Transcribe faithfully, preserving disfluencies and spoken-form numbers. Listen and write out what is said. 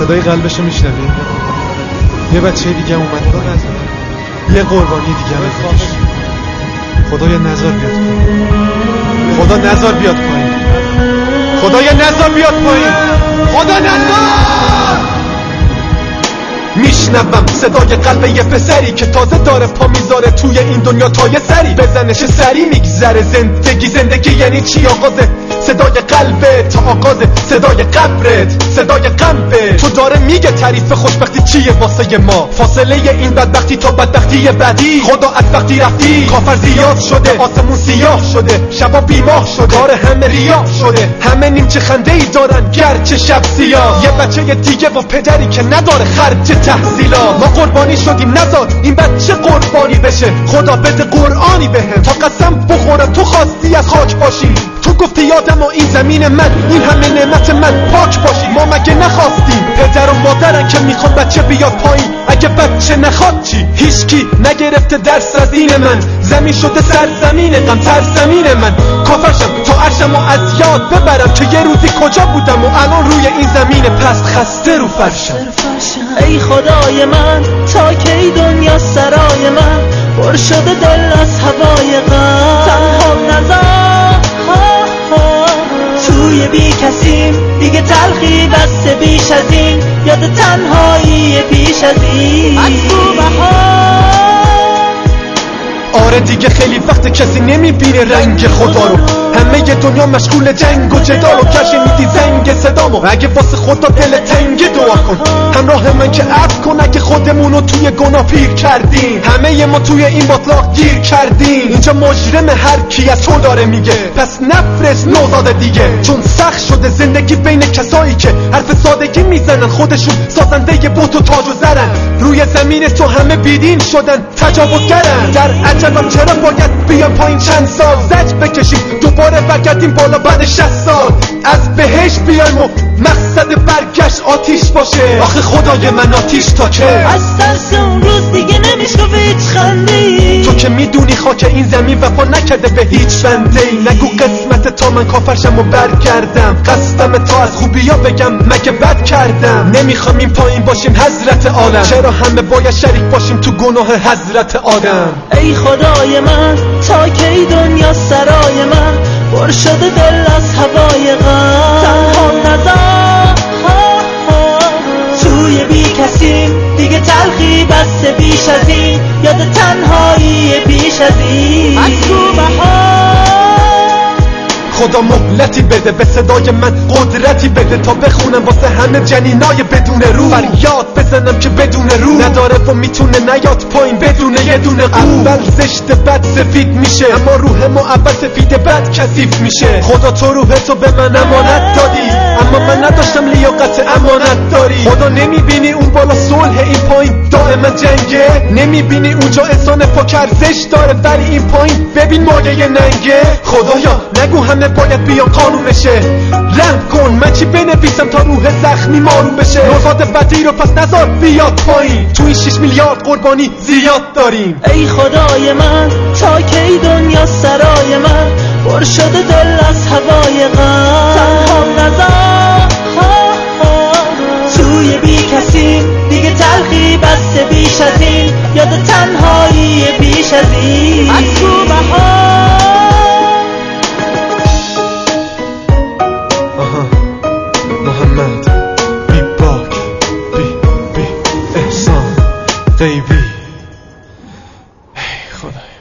صدای قلبشو میشنوی؟ یه بچه دیگه اومد با نظر یه قربانی دیگه ازش. خدایا نزار بیاد پایین، خدا نزار بیاد پایین، خدایا نزار بیاد پایین، خدا نزار. میشنوم صدای قلب یه پسری که تازه داره پا میذاره توی این دنیا تا یه سری بزنه چه سری میگذره. زندگی زندگی یعنی چی آغازه؟ صدای قلبه تا آغازه، صدای قبرت صدای قلبه. تو داره میگه تعریف خوشبختی چیه واسه ما، فاصله این بدبختی تا بدبختی بعدی. خدا از وقتی رفتی کافر زیاد شده، آسمون سیاه شده، شبا بیماه شده، کار همه ریا شده، همه نیمچه خنده ای دارن گرچه شب سیاه. یه بچه دیگه و پدری که نداره خرج تحصیلات. ما قربانی شدیم نزار این بچه قربانی بشه، خدا بده قرآنی بهم تا قسم بخورم تو خواستی از خاک باشی. تو گفتی یادم و این زمین من این همه نعمت من پاک باشی. ما مگه نخواستیم؟ پدر و مادرن که میخواد بچه بیاد پایین، اگه بچه نخواد چی؟ هیچکی نگرفته درس از این من، زمین شده سرزمین غم سرزمین من. کافرشم تا عرشم و از یاد ببرم که یه روزی کجا بودم و الان روی این زمین پست خسته رو فرشم. ای خدای من تا کی دنیا سرای من پر شده دل از هوای غم. تنها نزار توی بی کسیم دیگه تلخی بسته بیش از این، یاد تنهایی پیش از این. آره دیگه خیلی وقت کسی نمیبینه رنگ خدا رو، همه ی دنیا مشغول جنگ و جدال و کش میدی زنگ صدامو. اگه واسه خدا دل تنگ دعا کن، همراه من که عفو کن اگه خودمونو توی گناه پیر کردیم. همه ی ما توی این باطلاق گیر کردیم، اینجا مجرم هر کی از تو داره میگه، پس نفرست نوزاده دیگه. چون سخت شده زندگی بین کسایی که حرف سادگی میزنن، خودشون سازنده بوت و تاج و زرن. روی زمین تو همه بیدین شدن تجاوزگرن. در عجبم چرا باید بیان پایین چند سال زج بکشیم دوباره برگردیم بالا بعد شصت سال. از بهشت بیایم و مقصد برگشت آتیش باشه. آخه خدای من آتیش تا که؟ از ترس اون روز دیگه نمیشنو هیچ خندی. تو که میدونی خاک این زمین وفا نکرده به هیچ بنده ای. نگو قسمت تا من کافرشم و برگردم، قصدم تا از خوبیا بگم مگه بد کردم. نمیخوام این پایین باشیم حضرت عالم، چرا همه باید شریک باشیم تو گناه حضرت آدم. ای خدای من تا کی دنیا سرای من پر شده دل از هوای غم. تنها نزار توی بی کسیم دیگه تلخی بسته بیش از این، یاد تنهایی پیش از این. خدا مهلتی بده به صدای من، قدرتی بده تا بخونم واسه همه جنینای بدون رو. فریاد بزنم که بدون رو نداره و میتونه نیاد پایین بدون یه دونه قو. اول زشت بد سفید میشه، اما روح ما اول سفید بد کثیف میشه. خدا تو روح تو به من امانت دادی، اما من نداشتم لیاقت امانت داری. خدا نمیبینی اون بالا صلح این پایین دائما جنگه؟ نمیبینی اونجا انسان پاک ارزش داره ولی این پایین ببین مایه ننگه؟ خدایا نگو همه باید بیان قانون بشه، رحم کن من چی بنویسم تا روح زخمی مارون بشه. نوزاد بدی رو پس نزار بیاد پایین، تو این شش میلیارد قربانی زیاد داریم. ای خدای من تا کی دنیا سرای من پر شده دل از هوای غم. تنها نزار توی بی کسیم دیگه تلخی بسته بیش از این، یاد تنهایی بیش از این. محمد بی باک بی بی احسان غیبی. ای خدای